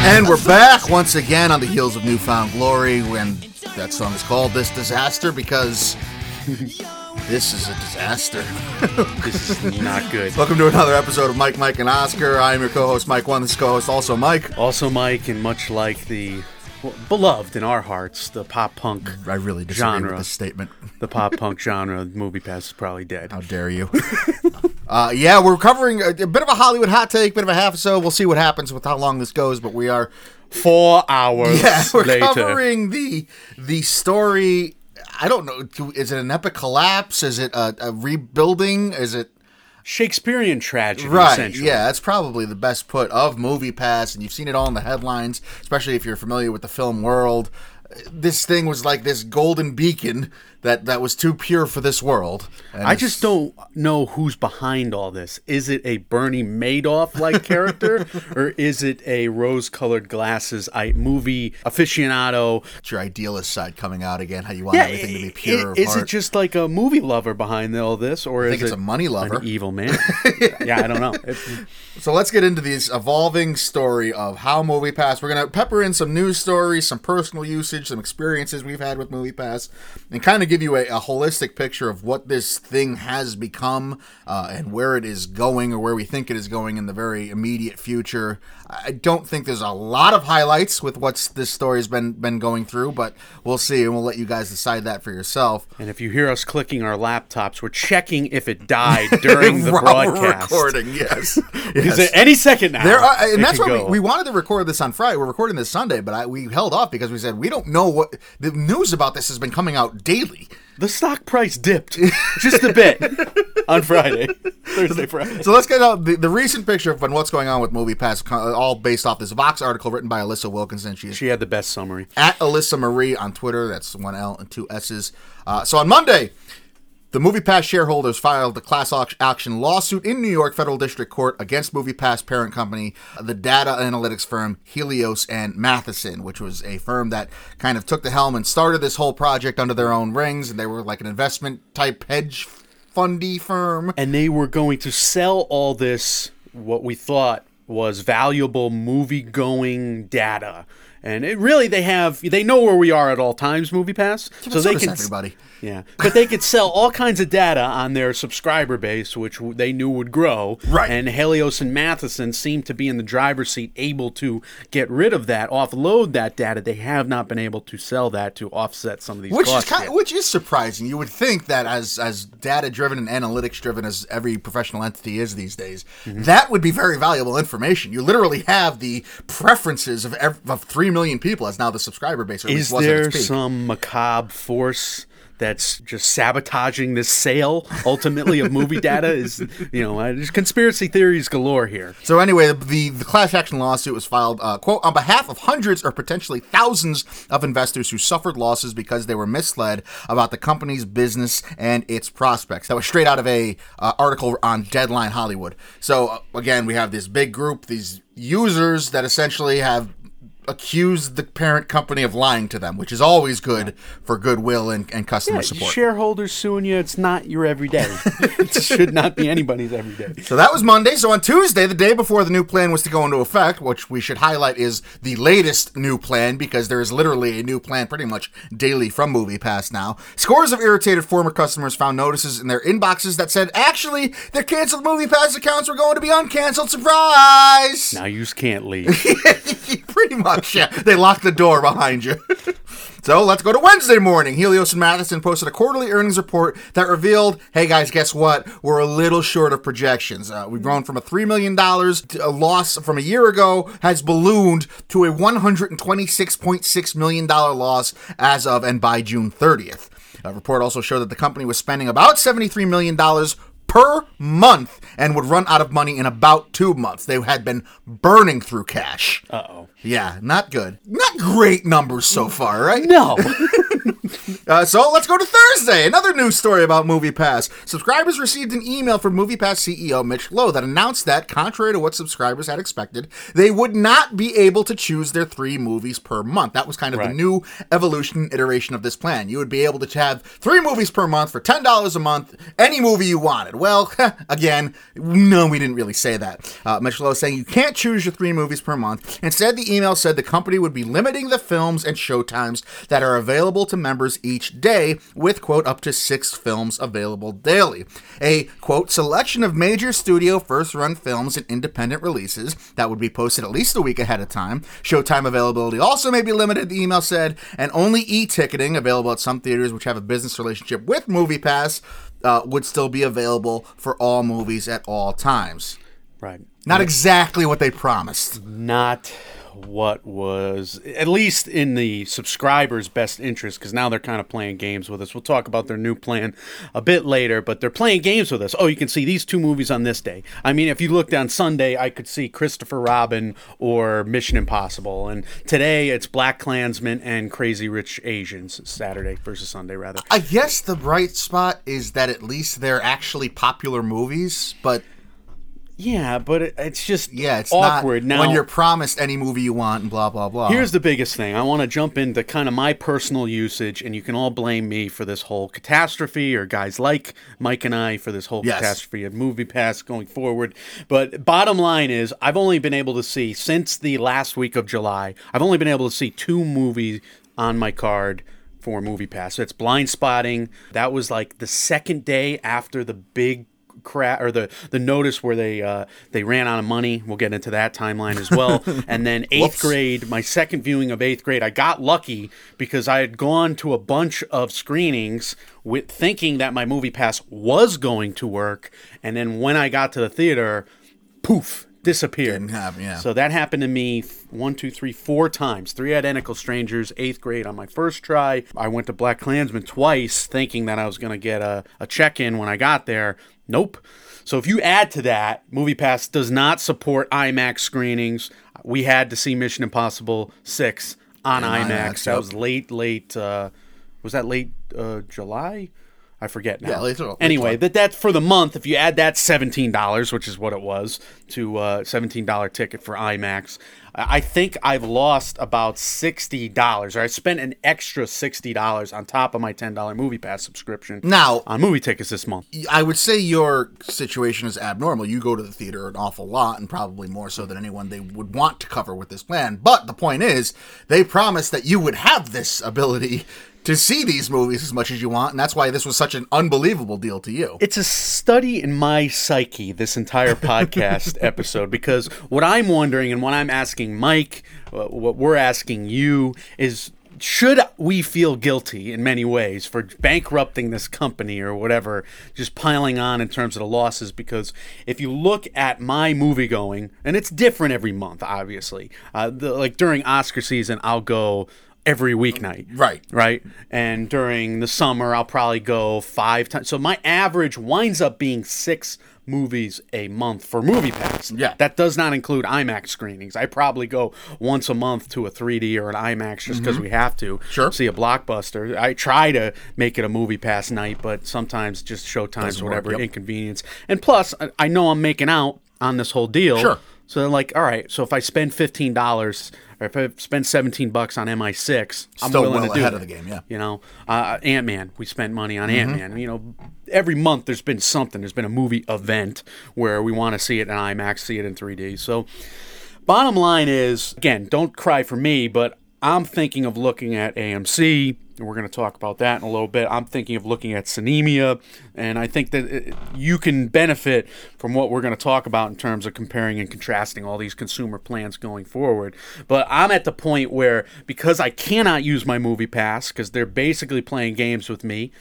And we're back once again on the heels of Newfound Glory, when that song is called This Disaster, because this is a disaster. This is not good. Welcome to another episode of Mike, and Oscar. I'm your co-host, Mike One. This is co-host, also Mike. Also Mike, and much like the beloved in our hearts, the pop-punk I really disagree genre. with this statement. The pop-punk genre, MoviePass is probably dead. How dare you? Yeah, we're covering a bit of a Hollywood hot take, bit of a half episode. We'll see what happens with how long this goes, but we are 4 hours we're later. Covering the story. I don't know. Is it an epic collapse? Is it a rebuilding? Is it Shakespearean tragedy, right? essentially. Yeah, that's probably the best put of MoviePass, and you've seen it all in the headlines, especially if you're familiar with the film world. This thing was like this golden beacon that was too pure for this world. And I just don't know who's behind all this. Is it a Bernie Madoff-like character, or is it a rose-colored glasses movie aficionado? It's your idealist side coming out again, how you want everything to be pure Is of heart. it just like a movie lover behind all this, or I is think it's it a money lover. an evil man? Yeah, I don't know. So let's get into this evolving story of how MoviePass. We're going to pepper in some news stories, some personal usage, some experiences we've had with MoviePass, and kind of give you a holistic picture of what this thing has become and where it is going, or where we think it is going in the very immediate future. I don't think there's a lot of highlights with what this story has been going through, but we'll see, and we'll let you guys decide that for yourself. And if you hear us clicking our laptops, we're checking if it died during the We're broadcast. recording, yes. Is it any second now? And that's why we wanted to record this on Friday. We're recording this Sunday, but we held off because we said we don't know what the news about this has been coming out daily. The stock price dipped just a bit on Friday, Thursday, Friday. So let's get out the recent picture of what's going on with MoviePass, all based off this Vox article written by Alyssa Wilkinson. She had the best summary. At Alyssa Marie on Twitter. That's 1 L and 2 S's. So on Monday, the MoviePass shareholders filed a class action lawsuit in New York Federal District Court against MoviePass parent company, the data analytics firm Helios and Matheson, which was a firm that kind of took the helm and started this whole project under their own rings, and they were like an investment type hedge fundy firm. And they were going to sell all this, what we thought was valuable movie-going data. And it really, they know where we are at all times, MoviePass. So they can, everybody. Yeah, but they could sell all kinds of data on their subscriber base, which they knew would grow. Right. And Helios and Matheson seem to be in the driver's seat, able to get rid of that, offload that data. They have not been able to sell that to offset some of these costs. Which is surprising. You would think that as data-driven and analytics-driven as every professional entity is these days, that would be very valuable information. You literally have the preferences of 3 million people as now the subscriber base. Or at least Is was at there its peak. some macabre force that's just sabotaging this sale, ultimately, of movie data? There's conspiracy theories galore here. So anyway, the class action lawsuit was filed, quote, on behalf of hundreds or potentially thousands of investors who suffered losses because they were misled about the company's business and its prospects. That was straight out of a article on Deadline Hollywood. So again, we have this big group, these users that essentially have accused the parent company of lying to them, which is always good for goodwill and customer support. Shareholders suing you, it's not your everyday. It should not be anybody's everyday. So that was Monday. So on Tuesday, the day before the new plan was to go into effect, which we should highlight is the latest new plan, because there is literally a new plan pretty much daily from MoviePass now. Scores of irritated former customers found notices in their inboxes that said, actually, their canceled MoviePass accounts were going to be uncanceled. Surprise! Now you can't leave. Pretty much. Yeah, they locked the door behind you. So let's go to Wednesday morning. Helios and Matheson posted a quarterly earnings report that revealed, hey guys, guess what? We're a little short of projections. We've grown from a $3 million loss from a year ago, has ballooned to a $126.6 million loss as of and by June 30th. A report also showed that the company was spending about $73 million per month and would run out of money in about 2 months. They had been burning through cash. Uh-oh. Yeah, not good. Not great numbers so far, right? No. So let's go to Thursday. Another news story about MoviePass. Subscribers received an email from MoviePass CEO Mitch Lowe that announced that, contrary to what subscribers had expected, they would not be able to choose their 3 movies per month. That was kind of the new evolution iteration of this plan. You would be able to have 3 movies per month for $10 a month, any movie you wanted. Well, again, no, we didn't really say that. Mitch Lowe saying you can't choose your 3 movies per month. Instead, the email said the company would be limiting the films and showtimes that are available to members each day with, quote, up to 6 films available daily. A, quote, selection of major studio first-run films and independent releases that would be posted at least a week ahead of time. Showtime availability also may be limited, the email said, and only e-ticketing available at some theaters which have a business relationship with MoviePass would still be available for all movies at all times. Right. Not exactly what they promised. Not what was, at least in the subscribers' best interest, because now they're kind of playing games with us. We'll talk about their new plan a bit later, but they're playing games with us. Oh, you can see these 2 movies on this day. I mean, if you looked on Sunday, I could see Christopher Robin or Mission Impossible, and today it's Black Klansman and Crazy Rich Asians, Saturday versus Sunday, rather. I guess the bright spot is that at least they're actually popular movies, but... Yeah, but it's just it's awkward. Not now, when you're promised any movie you want and blah, blah, blah. Here's the biggest thing. I want to jump into kind of my personal usage, and you can all blame me for this whole catastrophe, or guys like Mike and I for this whole catastrophe of MoviePass going forward. But bottom line is, I've only been able to see, since the last week of July, I've only been able to see 2 movies on my card for MoviePass. So it's Blind Spotting. That was like the second day after the big or the notice where they ran out of money. We'll get into that timeline as well. And then 8th grade, my second viewing of 8th grade, I got lucky because I had gone to a bunch of screenings with thinking that my MoviePass was going to work, and then when I got to the theater, poof, disappeared. Didn't happen, yeah. So that happened to me 4 times. 3 Identical Strangers, 8th grade on my first try. I went to Black Klansman twice thinking that I was going to get a check-in when I got there. Nope. So if you add to that, MoviePass does not support IMAX screenings. We had to see Mission Impossible 6 on IMAX. That was late, was that late July? I forget now. Yeah, late anyway, that's for the month. If you add that $17, which is what it was, to $17 ticket for IMAX, I think I've lost about $60, or I spent an extra $60 on top of my $10 MoviePass subscription now on movie tickets this month. I would say your situation is abnormal. You go to the theater an awful lot, and probably more so than anyone they would want to cover with this plan. But the point is, they promised that you would have this ability to see these movies as much as you want, and that's why this was such an unbelievable deal to you. It's a study in my psyche, this entire podcast episode, because what I'm wondering and what I'm asking Mike, what we're asking you is, should we feel guilty in many ways for bankrupting this company or whatever, just piling on in terms of the losses? Because if you look at my movie going, and it's different every month, obviously, like during Oscar season, I'll go every weeknight. Right. And during the summer, I'll probably go 5 times. So my average winds up being 6 movies a month for MoviePass. Yeah. That does not include IMAX screenings. I probably go once a month to a 3D or an IMAX just because we have to see a blockbuster. I try to make it a MoviePass night, but sometimes just showtimes, whatever, inconvenience. And plus, I know I'm making out on this whole deal. Sure. So they're like, all right, so if I spend $15 or if I spend $17 on MI6, I'm still willing well to do ahead that. of the game, yeah. You know, Ant-Man, we spent money on Ant-Man. You know, every month there's been something. There's been a movie event where we want to see it in IMAX, see it in 3D. So bottom line is, again, don't cry for me, but I'm thinking of looking at AMC, and we're going to talk about that in a little bit. I'm thinking of looking at Cinemia, and I think that you can benefit from what we're going to talk about in terms of comparing and contrasting all these consumer plans going forward. But I'm at the point where, because I cannot use my MoviePass, because they're basically playing games with me,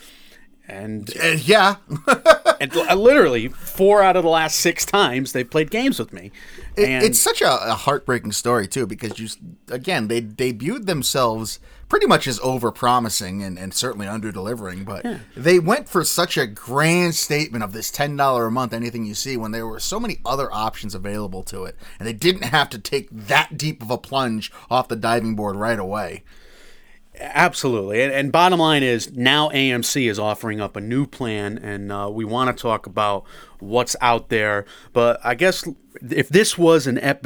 and yeah. and literally 4 out of the last 6 times they've played games with me. And it's such a heartbreaking story, too, because they debuted themselves pretty much as over-promising and certainly under-delivering, but they went for such a grand statement of this $10 a month, anything you see, when there were so many other options available to it, and they didn't have to take that deep of a plunge off the diving board right away. Absolutely. And bottom line is now AMC is offering up a new plan, and we want to talk about what's out there. But I guess if this was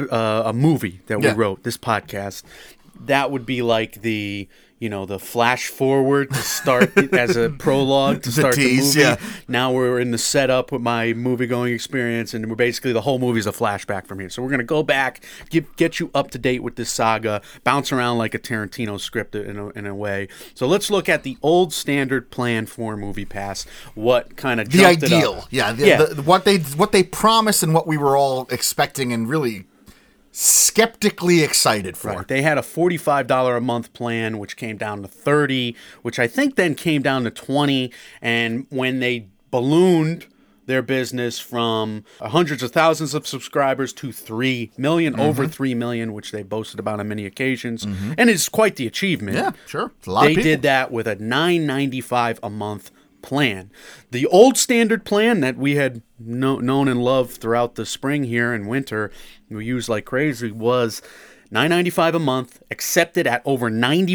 a movie that we wrote, this podcast, that would be like the flash forward to start as a prologue to start the movie. Yeah. Now we're in the setup with my movie-going experience, and we're basically the whole movie's a flashback from here. So we're going to go back, get you up to date with this saga, bounce around like a Tarantino script in a way. So let's look at the old standard plan for MoviePass. What kind of the ideal, what they promised and what we were all expecting and really skeptically excited for. Right. They had a $45 a month plan, which came down to $30, which I think then came down to $20. And when they ballooned their business from hundreds of thousands of subscribers to 3 million, over 3 million, which they boasted about on many occasions, and it's quite the achievement. Yeah, sure. It's a lot of people. They did that with a $9.95 a month plan. The old standard plan that we had known and loved throughout the spring here and winter, we used like crazy, was $9.95 a month, accepted at over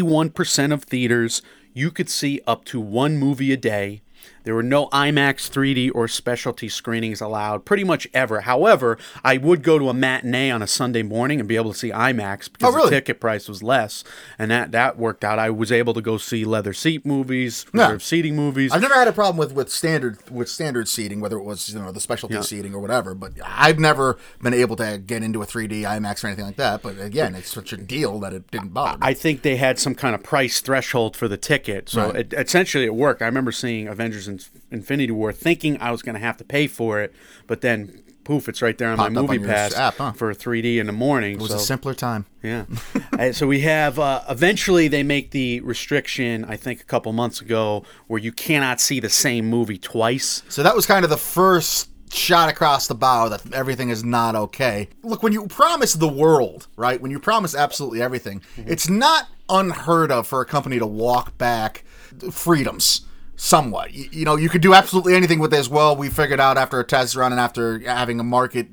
91% of theaters. You could see up to one movie a day. There were no IMAX 3D or specialty screenings allowed pretty much ever. However, I would go to a matinee on a Sunday morning and be able to see IMAX because the ticket price was less, and that worked out. I was able to go see leather seat movies, reserved seating movies. I've never had a problem with standard seating, whether it was the specialty seating or whatever, but I've never been able to get into a 3D IMAX or anything like that. But again, it's such a deal that it didn't bother me. I think they had some kind of price threshold for the ticket, so essentially it worked. I remember seeing Avengers Infinity War thinking I was going to have to pay for it, but then poof, it's right there on my MoviePass app, for 3D in the morning. It was a simpler time. Yeah. So we have, eventually they make the restriction, I think a couple months ago, where you cannot see the same movie twice. So that was kind of the first shot across the bow that everything is not okay. Look, when you promise the world, right, when you promise absolutely everything, it's not unheard of for a company to walk back freedoms. Somewhat. You could do absolutely anything with this. Well, we figured out after a test run and after having a market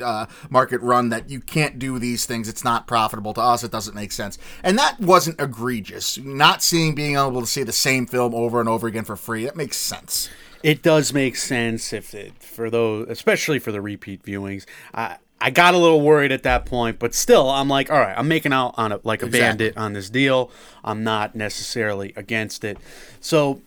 run that you can't do these things. It's not profitable to us. It doesn't make sense. And that wasn't egregious. Being able to see the same film over and over again for free, that makes sense. It does make sense for those, especially for the repeat viewings. I got a little worried at that point, but still, I'm like, all right, I'm making out on a bandit on this deal. I'm not necessarily against it. So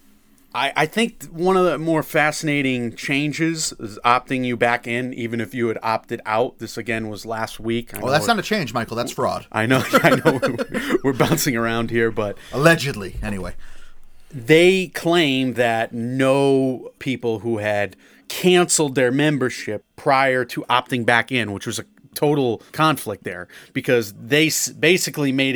I think one of the more fascinating changes is opting you back in, even if you had opted out. This, again, was last week. Well, that's not a change, Michael. That's fraud. I know. We're bouncing around here, but allegedly, anyway. They claim that no people who had canceled their membership prior to opting back in, which was a total conflict there, because they basically made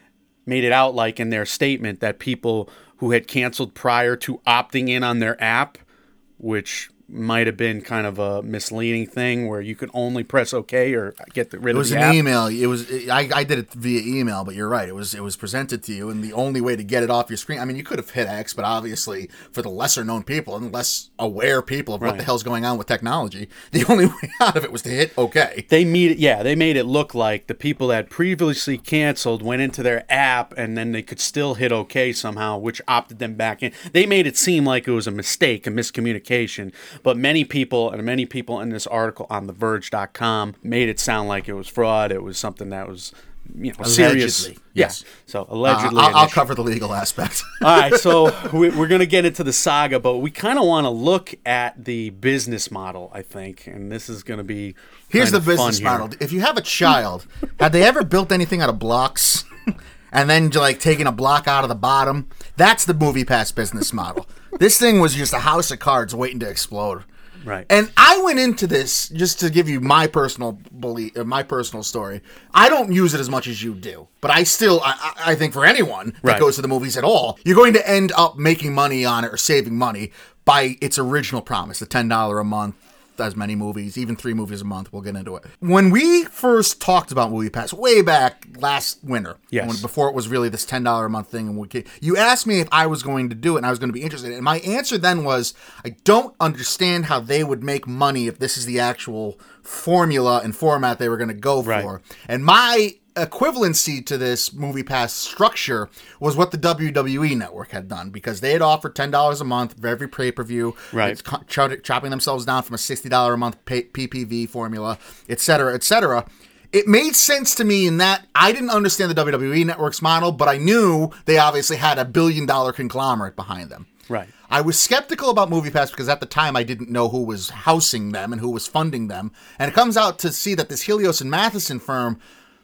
it out like in their statement that people who had canceled prior to opting in on their app, which might have been kind of a misleading thing where you could only press OK or get rid of the app. It was an email. I did it via email, but you're right. It was presented to you, and the only way to get it off your screen, I mean, you could have hit X, but obviously for the lesser known people and less aware people of what the hell's going on with technology, the only way out of it was to hit OK. They made it look like the people that previously canceled went into their app and then they could still hit OK somehow, which opted them back in. They made it seem like it was a mistake, a miscommunication. But many people in this article on TheVerge.com made it sound like it was fraud. It was something that was, serious. Allegedly, yes. So allegedly, I'll cover the legal aspect. All right. So we're going to get into the saga, but we kind of want to look at the business model, I think, and this is going to be. Here's the business model. If you have a child, have they ever built anything out of blocks? And then taking a block out of the bottom? That's the MoviePass business model. This thing was just a house of cards waiting to explode. Right. And I went into this, just to give you my personal story. I don't use it as much as you do, but I think for anyone that goes to the movies at all, you're going to end up making money on it or saving money by its original promise, the $10 a month. As many movies, even 3 movies a month. We'll get into it. When we first talked about MoviePass way back last winter, before it was really this $10 a month thing, and you asked me if I was going to do it and I was going to be interested. And my answer then was, I don't understand how they would make money if this is the actual formula and format they were going to go for. And my equivalency to this MoviePass structure was what the WWE Network had done, because they had offered $10 a month for every pay-per-view. Right. It's chopping themselves down from a $60 a month PPV formula, et cetera, et cetera. It made sense to me in that I didn't understand the WWE Network's model, but I knew they obviously had a billion-dollar conglomerate behind them. Right. I was skeptical about MoviePass because at the time I didn't know who was housing them and who was funding them. And it comes out to see that this Helios and Matheson firm,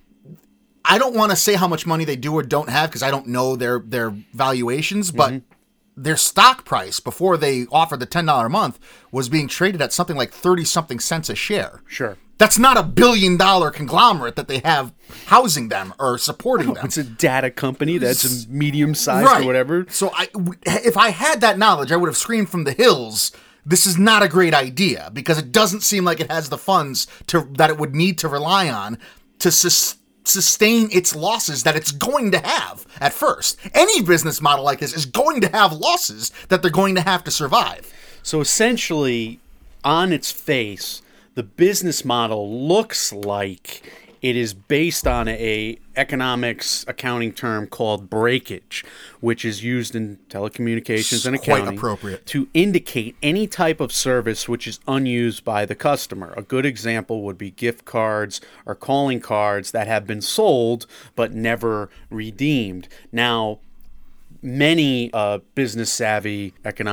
I don't want to say how much money they do or don't have because I don't know their valuations, but their stock price before they offered the $10 a month was being traded at something like 30-something cents a share. Sure. That's not a billion-dollar conglomerate that they have housing them or supporting them. It's a data company that's a medium-sized or whatever. So if I had that knowledge, I would have screamed from the hills, this is not a great idea, because it doesn't seem like it has the funds that it would need to rely on to sustain its losses that it's going to have at first. Any business model like this is going to have losses that they're going to have to survive. So essentially, on its face, the business model looks like it is based on a economics accounting term called breakage, which is used in telecommunications and accounting, quite appropriate, to indicate any type of service which is unused by the customer. A good example would be gift cards or calling cards that have been sold but never redeemed. Now, many business-savvy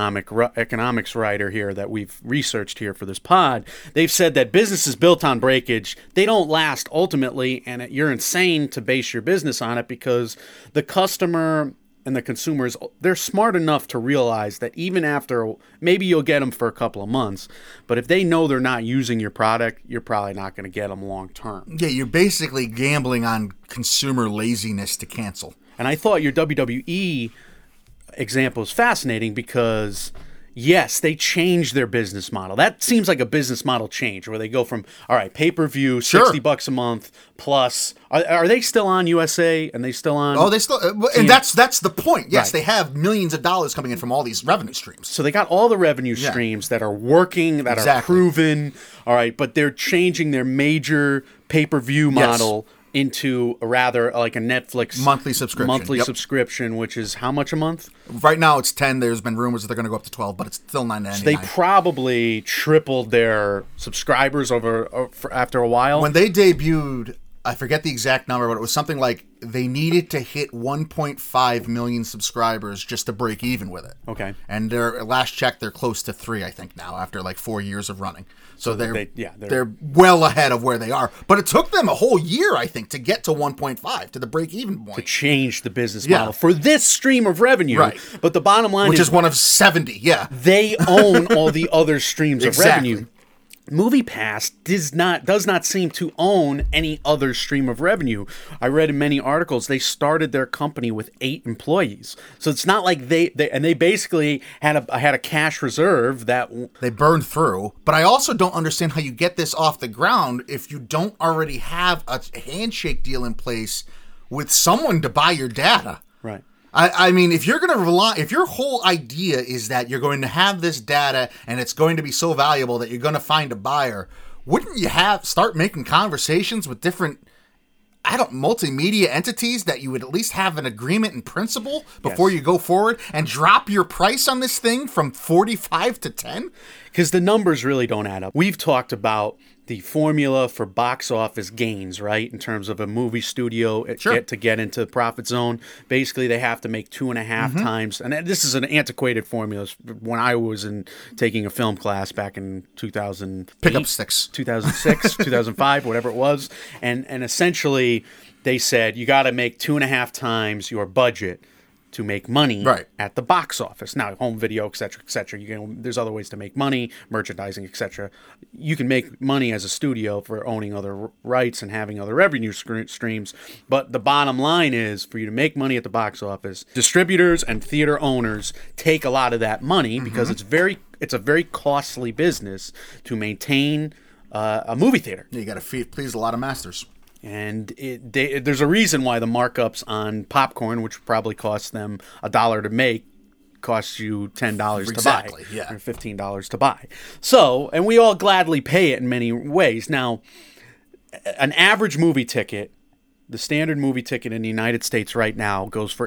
economics writer here that we've researched here for this pod, they've said that businesses built on breakage, they don't last ultimately, and you're insane to base your business on it because the customer and the consumers, they're smart enough to realize that even after, maybe you'll get them for a couple of months, but if they know they're not using your product, you're probably not going to get them long term. Yeah, you're basically gambling on consumer laziness to cancel. And I thought your WWE example is fascinating because, yes, they changed their business model. That seems like a business model change where they go from, all right, pay-per-view, $60 a month, plus. Are they still on USA? And they still on? Oh, they still. And that's the point. Yes, right. They have millions of dollars coming in from all these revenue streams. So they got all the revenue streams that are working, that are proven. All right, but they're changing their major pay-per-view model into rather like a Netflix monthly subscription, which is how much a month? Right now it's 10. There's been rumors that they're going to go up to 12, but it's still $9.99. So they probably tripled their subscribers after a while. When they debuted, I forget the exact number, but it was something like they needed to hit 1.5 million subscribers just to break even with it. Okay. And their last check, they're close to 3, I think, now, after like 4 years of running. So they're well ahead of where they are. But it took them a whole year, I think, to get to 1.5, to the break-even point. To change the business model for this stream of revenue. Right. But the bottom line which is one of 70, they own all the other streams of revenue. MoviePass does not seem to own any other stream of revenue. I read in many articles they started their company with 8 employees, so it's not like they basically had a cash reserve that they burned through. But I also don't understand how you get this off the ground if you don't already have a handshake deal in place with someone to buy your data. Right. I mean, if you're going to if your whole idea is that you're going to have this data and it's going to be so valuable that you're going to find a buyer, wouldn't you start making conversations with different, multimedia entities that you would at least have an agreement in principle before you go forward and drop your price on this thing from 45 to 10? Because the numbers really don't add up. We've talked about the formula for box office gains, right? In terms of a movie studio to get into the profit zone. Basically, they have to make 2.5 times. And this is an antiquated formula. When I was taking a film class back in 2008. Pick up sticks. 2006, 2005, whatever it was. And essentially, they said you got to make 2.5 times your budget to make money at the box office. Now, home video, et cetera, et cetera. There's other ways to make money, merchandising, et cetera. You can make money as a studio for owning other rights and having other revenue streams. But the bottom line is, for you to make money at the box office, distributors and theater owners take a lot of that money because it's a very costly business to maintain a movie theater. You got to please a lot of masters. And there's a reason why the markups on popcorn, which probably costs them $1 to make, costs you $10 to buy, or $15 to buy. So, and we all gladly pay it in many ways. Now, an average movie ticket The standard movie ticket in the United States right now goes for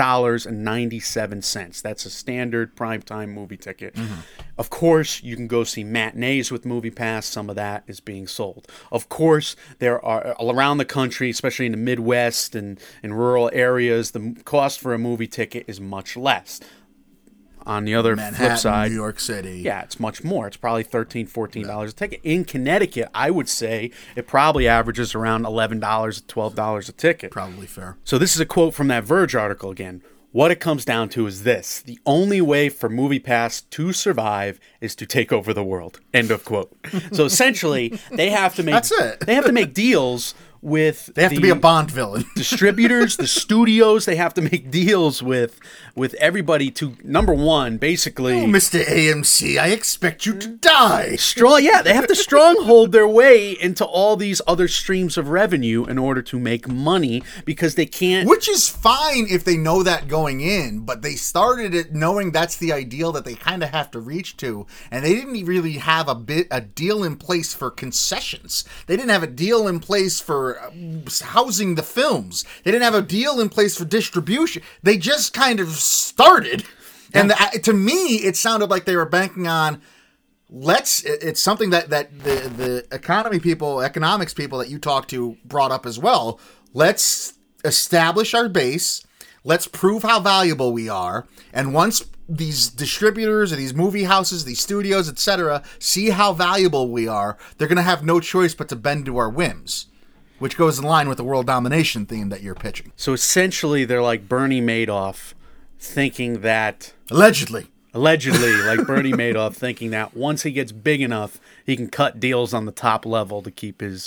$8.97. That's a standard primetime movie ticket. Of course, you can go see matinees with MoviePass. Some of that is being sold. Of course, there are all around the country, especially in the Midwest and in rural areas, the cost for a movie ticket is much less. On the other Manhattan, flip side, New York City. Yeah, it's much more. It's probably $13, $14 a ticket. In Connecticut, I would say it probably averages around $11, $12 a ticket. Probably fair. So this is a quote from that Verge article again. What it comes down to is this: the only way for MoviePass to survive is to take over the world. End of quote. So essentially, they have to make That's it. They have to make deals with They have to be a Bond villain. distributors, the studios. They have to make deals with everybody to, number one, basically. Oh, Mr. AMC, I expect you to die. They have to stronghold their way into all these other streams of revenue in order to make money, because they can't. Which is fine if they know that going in, but they started it knowing that's the ideal that they kind of have to reach to, and they didn't really have a deal in place for concessions. They didn't have a deal in place for housing the films. They didn't have a deal in place for distribution. They just kind of started. And to me, it sounded like they were banking on, it's something that the economics people that you talked to brought up as well. Let's establish our base. Let's prove how valuable we are. And once these distributors or these movie houses, these studios, etc., see how valuable we are, they're going to have no choice but to bend to our whims. Which goes in line with the world domination theme that you're pitching. So essentially, they're like Bernie Madoff, thinking that... Allegedly, like Bernie Madoff, thinking that once he gets big enough, he can cut deals on the top level to keep his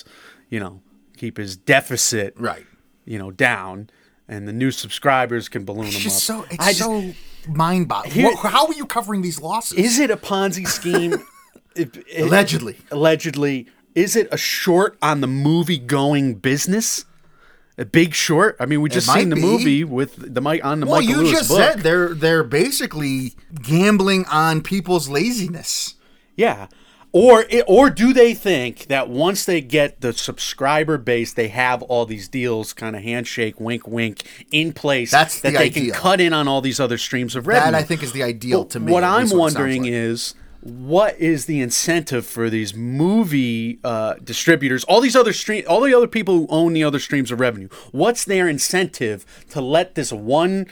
deficit, right, down, and the new subscribers can balloon them up. It's so mind-boggling. How are you covering these losses? Is it a Ponzi scheme? Allegedly. Is it a short on the movie-going business? A big short? I mean, we just seen the movie with the Michael Lewis book. Well, you just said they're basically gambling on people's laziness. Yeah. Or do they think that once they get the subscriber base, they have all these deals, kind of handshake, wink, wink, in place, that they ideal. can cut in on all these other streams of revenue? That, I think, is the ideal to me. What I'm wondering is, what is the incentive for these movie distributors, all the other people who own the other streams of revenue? What's their incentive to let this one,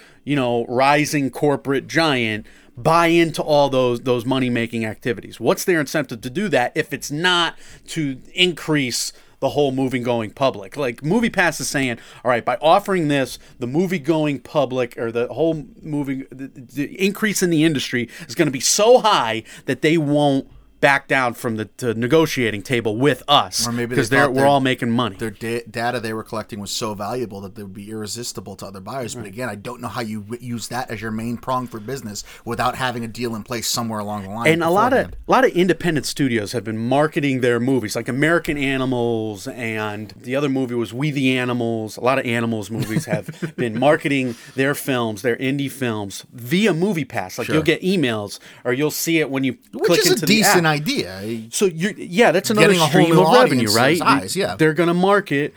rising corporate giant buy into all those money-making activities? What's their incentive to do that if it's not to increase the whole movie-going public? Like, MoviePass is saying, all right, by offering this, the movie-going public, or the whole movie, the increase in the industry is going to be so high that they won't back down from the negotiating table with us, because we're all making money. Their data they were collecting was so valuable that they would be irresistible to other buyers. But again, I don't know how you use that as your main prong for business without having a deal in place somewhere along the line. And a lot of independent studios have been marketing their movies, like American Animals, and the other movie was We the Animals. A lot of Animals movies have been marketing their films, their indie films, via MoviePass. Like, you'll get emails, or you'll see it when you click into the app. Idea. So that's another stream of revenue, right? Eyes, yeah. They're going to market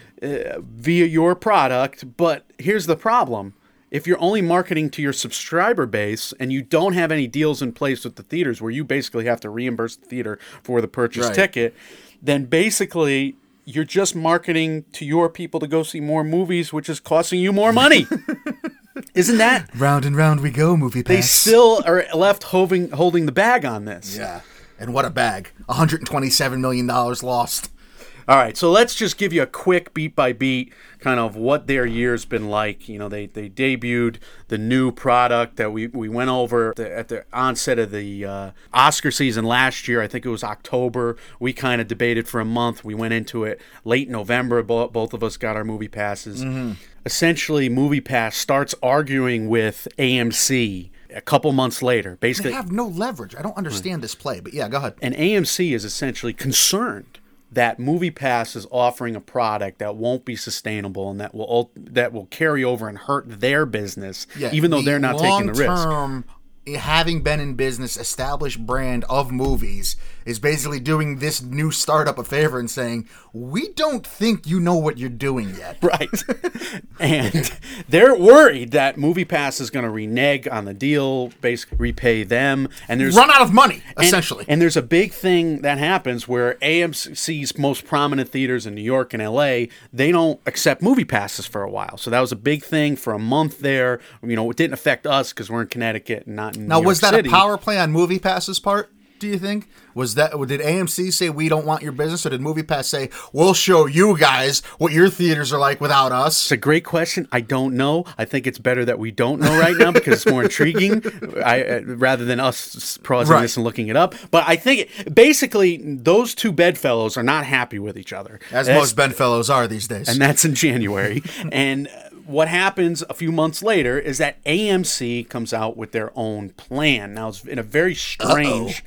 via your product, but here's the problem. If you're only marketing to your subscriber base and you don't have any deals in place with the theaters where you basically have to reimburse the theater for the purchased ticket, then basically you're just marketing to your people to go see more movies, which is costing you more money. Isn't that? Round and round we go, MoviePass. They still are left holding the bag on this. Yeah. And what a bag. $127 million lost. All right, so let's just give you a quick beat-by-beat kind of what their year's been like. They debuted the new product that we went over at the onset of the Oscar season last year. I think it was October. We kind of debated for a month. We went into it late November. Both of us got our movie passes. Mm-hmm. Essentially, MoviePass starts arguing with AMC a couple months later. Basically, they have no leverage. I don't understand this play, but yeah, go ahead. And AMC is essentially concerned that MoviePass is offering a product that won't be sustainable and that will carry over and hurt their business, even though they're not taking the risk. Long-term having been in business, established brand of movies, is basically doing this new startup a favor and saying, we don't think you know what you're doing yet. Right. And they're worried that MoviePass is going to renege on the deal, basically repay them. And there's run out of money, essentially. And there's a big thing that happens where AMC's most prominent theaters in New York and LA, they don't accept MoviePasses for a while. So that was a big thing for a month there. You know, it didn't affect us because we're in Connecticut and not in New York was that City. a power play on MoviePass's part? Do you think did AMC say we don't want your business, or did MoviePass say we'll show you guys what your theaters are like without us? It's a great question. I don't know. I think it's better that we don't know right now because it's more intriguing, rather than us pausing this and looking it up. But I think basically those two bedfellows are not happy with each other, as most bedfellows are these days, and that's in January. And what happens a few months later is that AMC comes out with their own plan. Now, it's in a very strange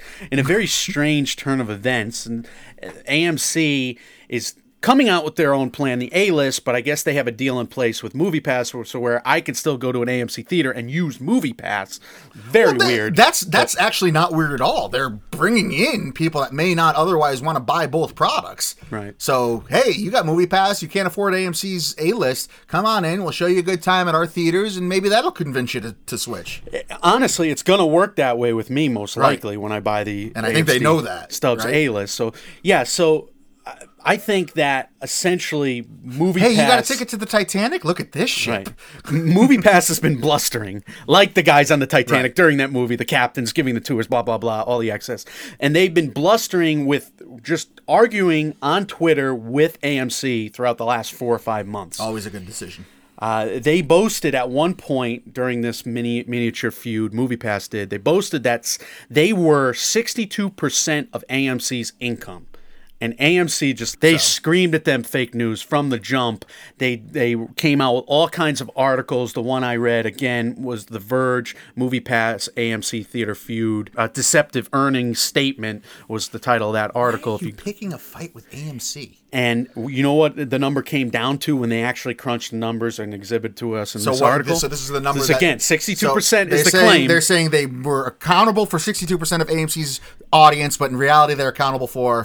turn of events, and AMC is coming out with their own plan, the A-list, but I guess they have a deal in place with MoviePass, so where I can still go to an AMC theater and use MoviePass. Weird. That's actually not weird at all. They're bringing in people that may not otherwise want to buy both products. Right. So, hey, you got MoviePass, you can't afford AMC's A-list, come on in, we'll show you a good time at our theaters, and maybe that'll convince you to switch. Honestly, it's going to work that way with me, most likely, when I buy the And I think they know that. Stubbs right? A-list. So, yeah, I think that essentially MoviePass... Hey, you got a ticket to the Titanic? Look at this ship. Right. MoviePass has been blustering, like the guys on the Titanic during that movie, the captains giving the tours, blah, blah, blah, all the excess. And they've been blustering with just arguing on Twitter with AMC throughout the last 4 or 5 months. Always a good decision. They boasted at one point during this miniature feud, MoviePass did, they boasted that they were 62% of AMC's income. And AMC screamed at them fake news from the jump. They came out with all kinds of articles. The one I read, again, was The Verge, MoviePass, AMC Theater Feud. Deceptive Earnings Statement was the title of that article. Why are you picking a fight with AMC? And you know what the number came down to when they actually crunched the numbers and exhibited to us in this article? So this is the number again, 62% is the claim. They're saying they were accountable for 62% of AMC's audience, but in reality they're accountable for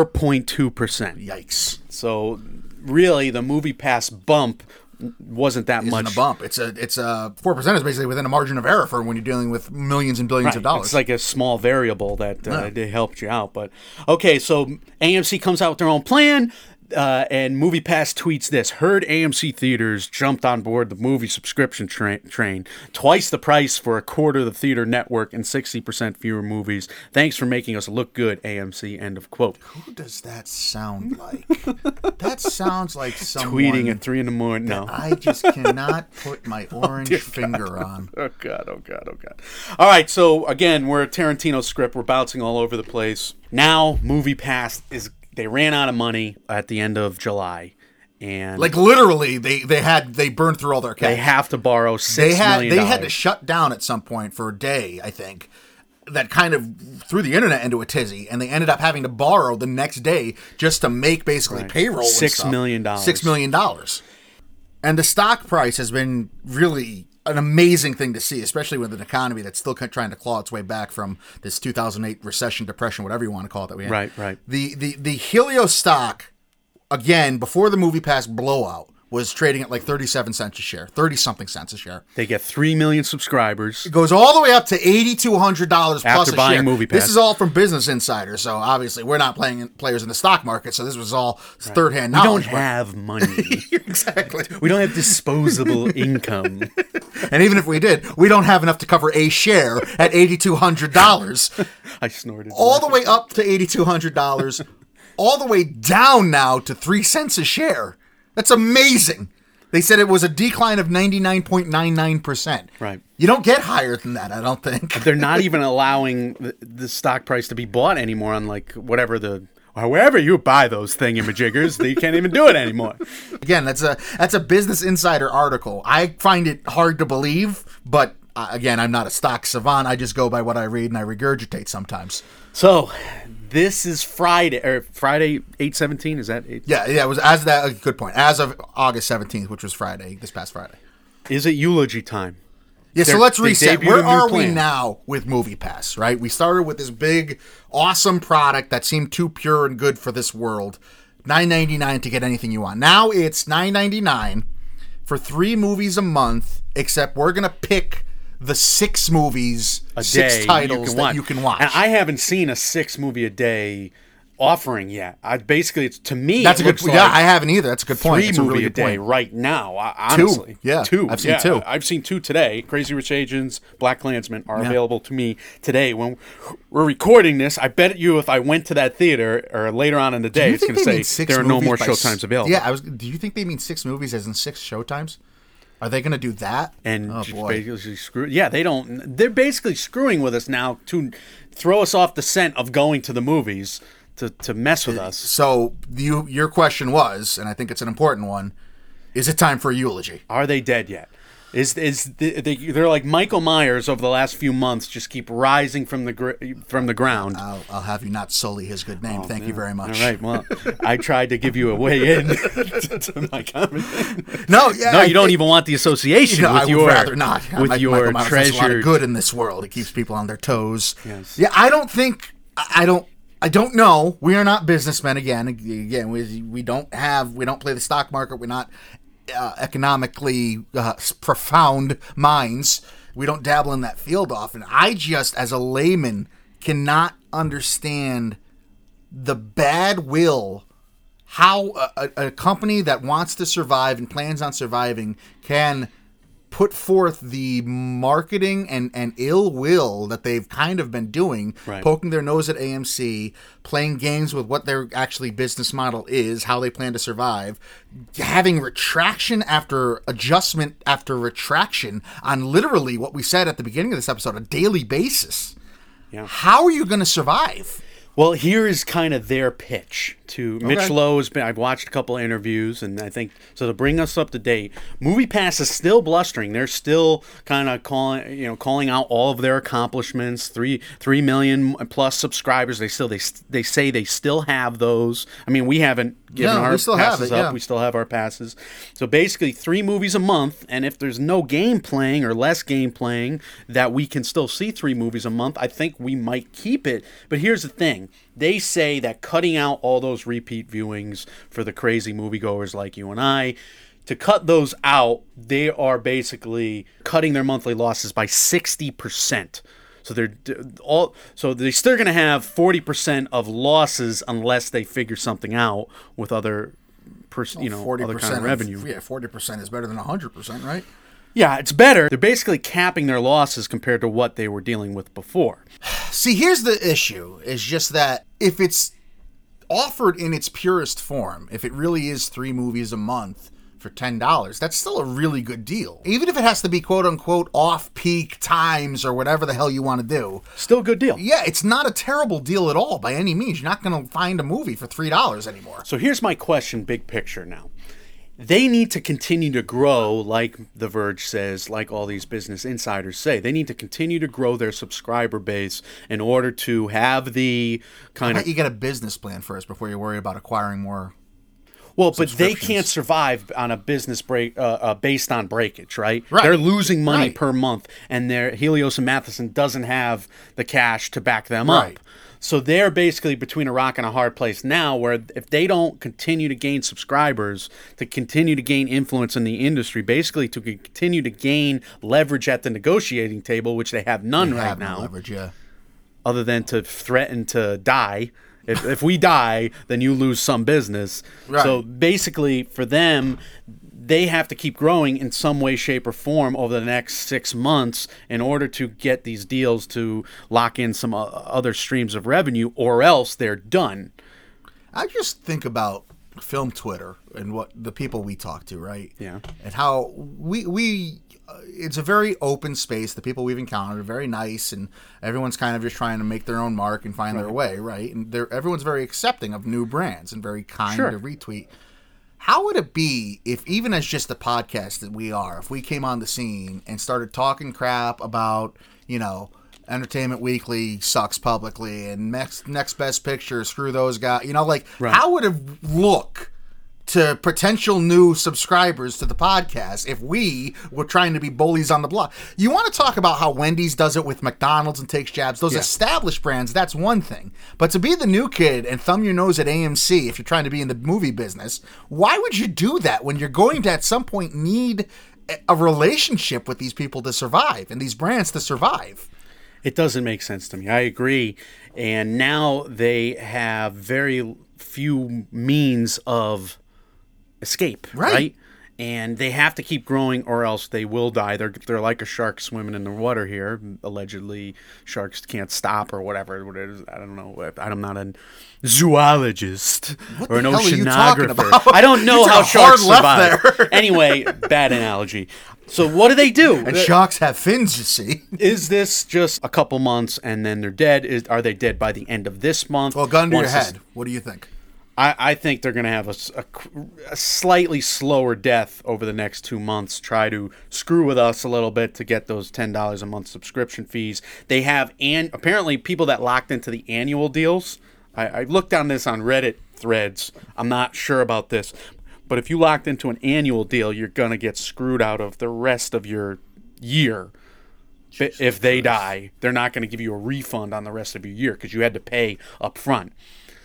4.2%. Yikes. So really the MoviePass bump wasn't that much. Isn't a bump. It's a 4% is basically within a margin of error for when you're dealing with millions and billions of dollars. It's like a small variable that they helped you out. But okay, so AMC comes out with their own plan. And MoviePass tweets this: heard AMC theaters jumped on board the movie subscription train. Twice the price for a quarter of the theater network and 60% fewer movies. Thanks for making us look good, AMC. End of quote. Who does that sound like? That sounds like someone tweeting at 3 a.m. No, I just cannot put my orange finger on. Oh God! All right, so again, we're a Tarantino script. We're bouncing all over the place. Now, MoviePass they ran out of money at the end of July, and like literally, they burned through all their cash. They have to borrow $6 million. They had to shut down at some point for a day, I think. That kind of threw the internet into a tizzy, and they ended up having to borrow the next day just to make basically payroll. $6 million. $6 million, and the stock price has been really an amazing thing to see, especially with an economy that's still trying to claw its way back from this 2008 recession, depression, whatever you want to call it that we had. Right. The Helios stock, again, before the MoviePass blowout, was trading at like 37 cents a share, 30-something cents a share. They get 3 million subscribers. It goes all the way up to $8,200 plus after a buying share. MoviePass. This is all from Business Insider, so obviously we're not players in the stock market, so this was all third-hand knowledge. We don't have money. Exactly. We don't have disposable income. And even if we did, we don't have enough to cover a share at $8,200. I snorted. All the way up to $8,200, all the way down now to 3 cents a share. That's amazing. They said it was a decline of 99.99%. Right. You don't get higher than that, I don't think. They're not even allowing the stock price to be bought anymore on like however you buy those thingamajiggers, they can't even do it anymore. Again, that's a Business Insider article. I find it hard to believe, but again, I'm not a stock savant. I just go by what I read and I regurgitate sometimes. So, this is Friday 8/17. Is that 8? Yeah. It was good point. As of August 17th, which was Friday, this past Friday. Is it eulogy time? Yeah, so let's reset. Where are we now with MoviePass, right? We started with this big, awesome product that seemed too pure and good for this world. $9.99 to get anything you want. Now it's $9.99 for 3 movies a month, except we're going to pick the 6 movies, 6 titles that you can watch. And I haven't seen a 6 movie a day offering yet. Basically, it's to me. That's a good. Yeah, I haven't either. That's a good point. 3 movie a day right now. Honestly, 2. Yeah, 2. I've seen 2. I've seen 2 today. Crazy Rich Asians, BlacKkKlansman are available to me today. When we're recording this, I bet you if I went to that theater or later on in the day, it's going to say there are no more showtimes available. Yeah, do you think they mean 6 movies as in 6 showtimes? Are they going to do that? And basically they don't. They're basically screwing with us now to throw us off the scent of going to the movies to mess with us. So your question was, and I think it's an important one: is it time for a eulogy? Are they dead yet? They're like Michael Myers over the last few months, just keep rising from the ground. I'll have you not sully his good name. Thank you very much. All right. Well, I tried to give you a way in to my comment. No, you don't even want the association with I would rather not. With your Michael Myers does a lot of good in this world. It keeps people on their toes. Yes. Yeah, I don't know. We are not businessmen. Again, we don't play the stock market. We're not economically profound minds. We don't dabble in that field often. I just, as a layman, cannot understand the bad will, how a company that wants to survive and plans on surviving can put forth the marketing and ill will that they've kind of been doing, right. Poking their nose at AMC, playing games with what their actually business model is, how they plan to survive, having retraction after adjustment after retraction on literally what we said at the beginning of this episode, a daily basis. Yeah. How are you going to survive? Well, here is kind of their pitch to Mitch Lowe. I've watched a couple of interviews, and I think so to bring us up to date. MoviePass is still blustering. They're still kind of calling out all of their accomplishments. 3 million plus subscribers. They say they still have those. I mean, we haven't given our passes up. We still have our passes. So basically, 3 movies a month, and if there's no game playing or less game playing, that we can still see 3 movies a month. I think we might keep it. But here's the thing. They say that cutting out all those repeat viewings for the crazy moviegoers like you and I, to cut those out, they are basically cutting their monthly losses by 60%. So they're still going to have 40% of losses unless they figure something out with other other kind of revenue. 40% is better than 100%, right? Yeah, it's better. They're basically capping their losses compared to what they were dealing with before. See, here's the issue, is just that if it's offered in its purest form, if it really is 3 movies a month for $10, that's still a really good deal. Even if it has to be quote-unquote off-peak times or whatever the hell you want to do. Still a good deal. Yeah, it's not a terrible deal at all by any means. You're not going to find a movie for $3 anymore. So here's my question, big picture now. They need to continue to grow, like The Verge says, like all these business insiders say. They need to continue to grow their subscriber base in order to have the kind of... You get a business plan first before you worry about acquiring more. Well, but they can't survive on a business based on breakage, right? Right. They're losing money per month, and Helios and Matheson doesn't have the cash to back them up. So they're basically between a rock and a hard place now, where if they don't continue to gain subscribers, to continue to gain influence in the industry, basically to continue to gain leverage at the negotiating table, which they have none right now. No leverage, yeah. Other than to threaten to die. If we die, then you lose some business. Right. So basically, for them, they have to keep growing in some way, shape, or form over the next 6 months in order to get these deals to lock in some other streams of revenue, or else they're done. I just think about film Twitter and what the people we talk to, right? Yeah. And how we it's a very open space. The people we've encountered are very nice, and everyone's kind of just trying to make their own mark and find their way, right? And everyone's very accepting of new brands and very kind to retweet. How would it be if, even as just a podcast that we are, if we came on the scene and started talking crap about, Entertainment Weekly sucks publicly and next best picture, screw those guys, how would it look to potential new subscribers to the podcast if we were trying to be bullies on the block. You want to talk about how Wendy's does it with McDonald's and takes jabs. Those established brands, that's one thing. But to be the new kid and thumb your nose at AMC if you're trying to be in the movie business, why would you do that when you're going to at some point need a relationship with these people to survive and these brands to survive? It doesn't make sense to me. I agree. And now they have very few means of escape, right? And they have to keep growing or else they will die. They're like a shark swimming in the water here. Allegedly, sharks can't stop or whatever it is. I don't know. I'm not a zoologist or an oceanographer. I don't know how sharks survive. Anyway, bad analogy. So what do they do? And sharks have fins, you see. Is this just a couple months and then they're dead? Are they dead by the end of this month? Well, gun to your head. What do you think? I think they're going to have a slightly slower death over the next 2 months, try to screw with us a little bit to get those $10 a month subscription fees. They have, and apparently people that locked into the annual deals, I looked on this on Reddit threads, I'm not sure about this, but if you locked into an annual deal, you're going to get screwed out of the rest of your year. If they die, they're not going to give you a refund on the rest of your year because you had to pay up front.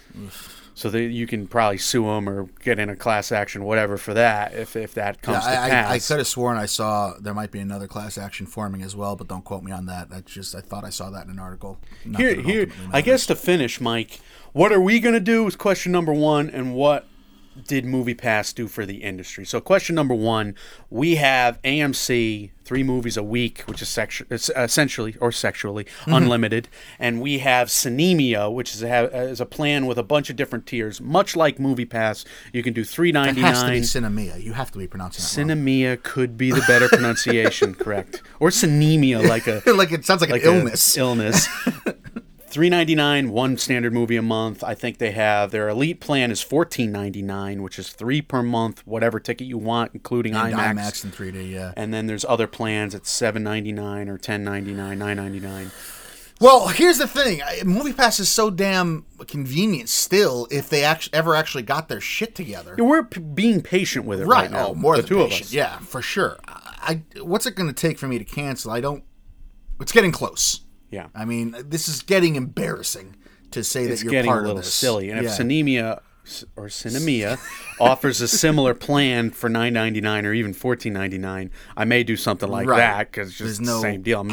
So that you can probably sue them or get in a class action, whatever, for that, if that comes to pass. I could have sworn I saw there might be another class action forming as well, but don't quote me on that. That's just, I thought I saw that in an article. Here, I guess to finish, Mike, what are we going to do is question number one, and what did MoviePass do for the industry? So question number one, we have AMC, 3 movies a week, which is essentially or sexually unlimited, and we have Cinemia, which is a plan with a bunch of different tiers, much like MoviePass. You can do $3.99. It has to be Cinemia. You have to be pronouncing that wrong. Cinemia could be the better pronunciation, correct? Or Cinemia, like it sounds like an illness. $3.99, one standard movie a month. I think they have their elite plan is $14.99, which is 3 per month, whatever ticket you want, including IMAX and 3D. Yeah. And then there's other plans at $7.99 or $10.99, $9.99. Well, here's the thing: MoviePass is so damn convenient still. If they ever actually got their shit together, we're being patient with it right now. Oh, more the than two patient. of us. Yeah, for sure. What's it going to take for me to cancel? It's getting close. Yeah. I mean, this is getting embarrassing to say that you're part of this. It's getting a little silly. And if Cinemia offers a similar plan for $9.99 or even $14.99, I may do something like that because it's just the same deal.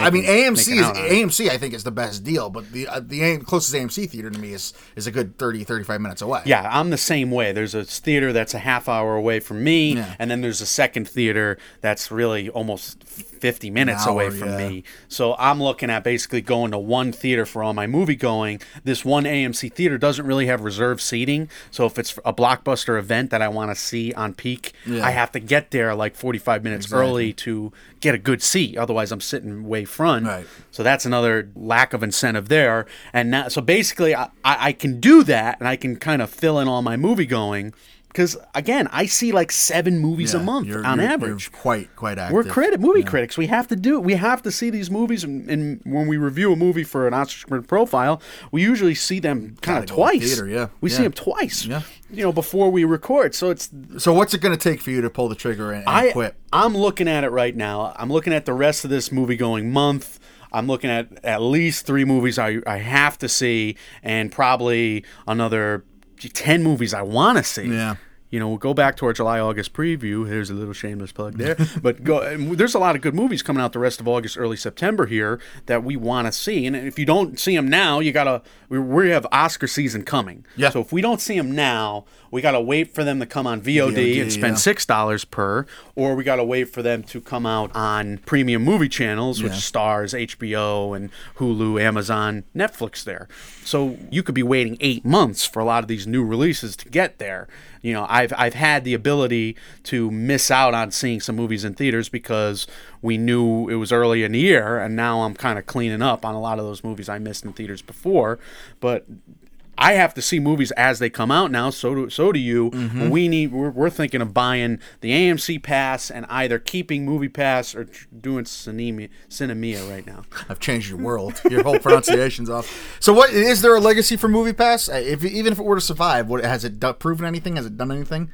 AMC I think is the best deal, but the closest AMC theater to me is a good 30-35 minutes away. Yeah, I'm the same way. There's a theater that's a half hour away from me, and then there's a second theater that's really almost 50 minutes away from me. So I'm looking at basically going to one theater for all my movie going. This one AMC theater doesn't really have reserved seating, so if it's a blockbuster event that I want to see on peak, I have to get there like 45 minutes early to get a good seat. Otherwise, I'm sitting way front. Right. So that's another lack of incentive there. And so basically, I can do that, and I can kind of fill in all my movie going. Because, again, I see like 7 movies a month on average. You're quite active. We're movie critics. We have to do it. We have to see these movies. And when we review a movie for an Oscar profile, we usually see them kind of twice. We see them twice, before we record. So what's it going to take for you to pull the trigger and quit? I'm looking at it right now. I'm looking at the rest of this movie-going month. I'm looking at least 3 movies I have to see and probably another 10 movies I want to see. Yeah. We'll go back to our July-August preview. Here's a little shameless plug there. But there's a lot of good movies coming out the rest of August, early September here that we want to see. And if you don't see them now, we have Oscar season coming. Yeah. So if we don't see them now, we got to wait for them to come on VOD and spend $6 per, or we got to wait for them to come out on premium movie channels, which stars HBO and Hulu, Amazon, Netflix there. So you could be waiting 8 months for a lot of these new releases to get there. I've had the ability to miss out on seeing some movies in theaters because we knew it was early in the year, and now I'm kind of cleaning up on a lot of those movies I missed in theaters before. But I have to see movies as they come out now. So do you. Mm-hmm. We're thinking of buying the AMC Pass and either keeping MoviePass or doing Cinemia right now. I've changed your world. Your whole pronunciation's off. So, what is there a legacy for MoviePass? Even if it were to survive, has it proven anything? Has it done anything?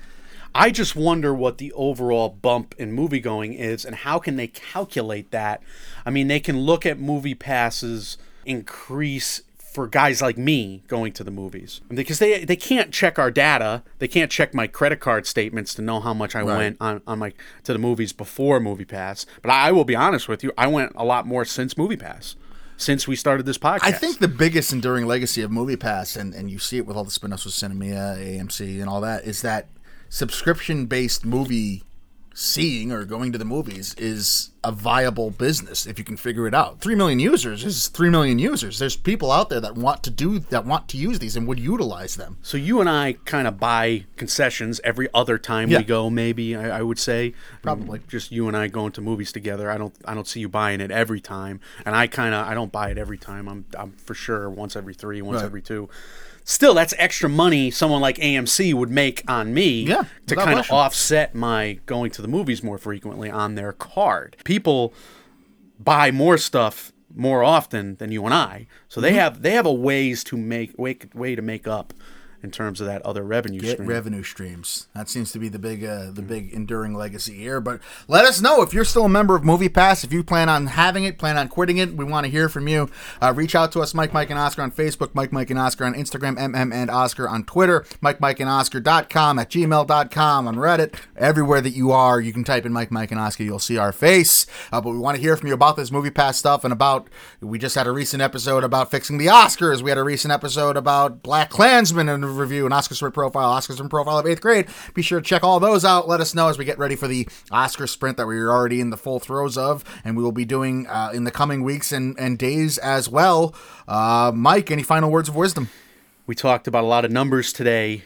I just wonder what the overall bump in movie going is and how can they calculate that. I mean, they can look at movie passes increase for guys like me going to the movies, because they can't check our data. They can't check my credit card statements to know how much I went on my to the movies before MoviePass. But I will be honest with you, I went a lot more since MoviePass, since we started this podcast. I think the biggest enduring legacy of MoviePass, and you see it with all the spin-offs with Cinemia, AMC, and all that, is that subscription-based movie seeing or going to the movies is a viable business if you can figure it out. 3 million users is 3 million users. There's people out there that want to use these and would utilize them. So you and I kind of buy concessions every other time we go, maybe, I would say. Probably. Just you and I going to movies together. I don't see you buying it every time. And I don't buy it every time. I'm for sure once every 3, once every 2. Still, that's extra money someone like AMC would make on me to kind of offset my going to the movies more frequently on their card. People buy more stuff more often than you and I, so they have a way to make up in terms of that other revenue stream. Revenue streams. That seems to be the big enduring legacy here. But let us know if you're still a member of MoviePass, if you plan on having it, plan on quitting it. We want to hear from you. Reach out to us, Mike and Oscar on Facebook, Mike and Oscar on Instagram, and Oscar on Twitter, MikeandOscar.com, at gmail.com, on Reddit. Everywhere that you are, you can type in Mike and Oscar. You'll see our face. But we want to hear from you about this MoviePass stuff and we just had a recent episode about fixing the Oscars. We had a recent episode about Black Klansman and review, an Oscar sprint profile, Oscar sprint profile of 8th grade. Be sure to check all those out. Let us know as we get ready for the Oscar sprint that we're already in the full throes of, and we will be doing in the coming weeks and days as well. Mike, any final words of wisdom? We talked about a lot of numbers today.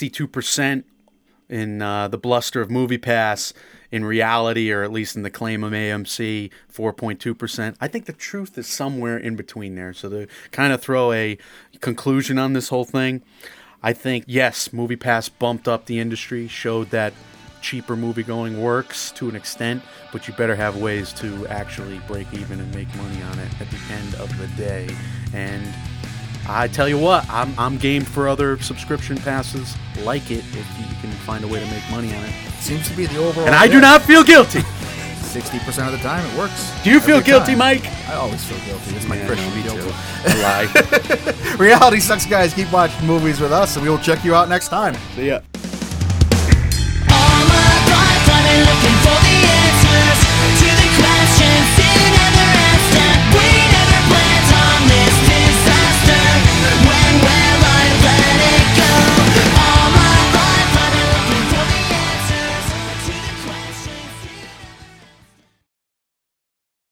62% in the bluster of MoviePass. In reality, or at least in the claim of AMC, 4.2%. I think the truth is somewhere in between there. So to kind of throw a conclusion on this whole thing, I think, yes, MoviePass bumped up the industry, showed that cheaper moviegoing works to an extent, but you better have ways to actually break even and make money on it at the end of the day. And I tell you what, I'm game for other subscription passes like it if you can find a way to make money on it. Seems to be the overall. And I do not feel guilty. 60% of the time it works. Do you feel guilty, Mike? I always feel guilty. It's my Christian me guilt. Too. I lie. Reality sucks, guys. Keep watching movies with us, and we will check you out next time. See ya.